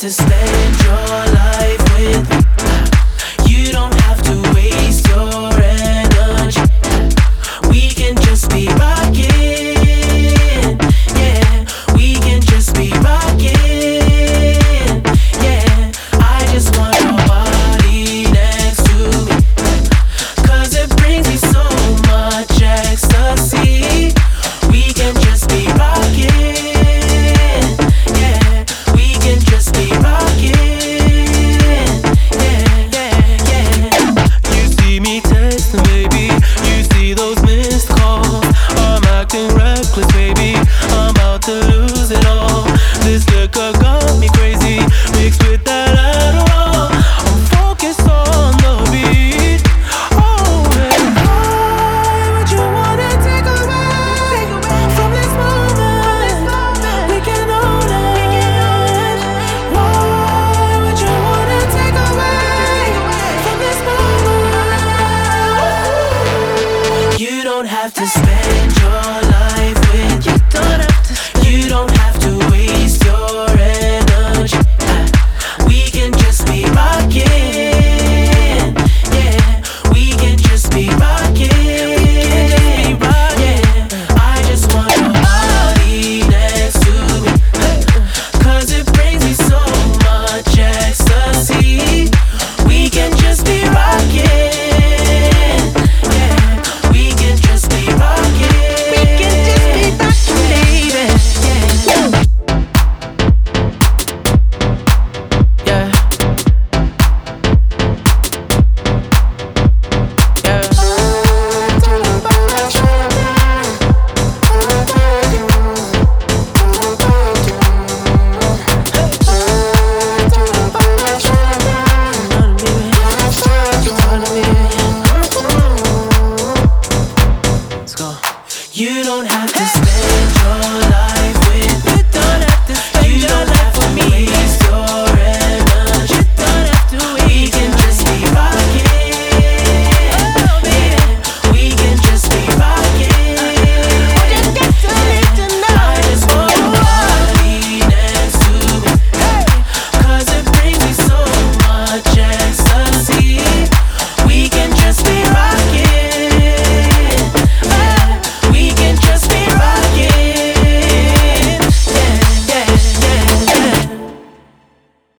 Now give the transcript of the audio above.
to spend your life with me. You don't have to waste your energy. We can just be rocking. Yeah, we can just be rocking. Yeah, I just want your body next to me, 'cause it brings me so much ecstasy. We can just be rocking. Yeah, we can just be rocking. Yeah, yeah, yeah. You see me texting, baby. You see those missed calls. I'm acting reckless, baby. I'm about to lose it all. This liquor got me crazy, mixed with that Adderall. I'm focused on the beat. Oh, baby, why would you wanna take away from this moment? We can own it. Why would you wanna take away from this moment? You don't have to spend your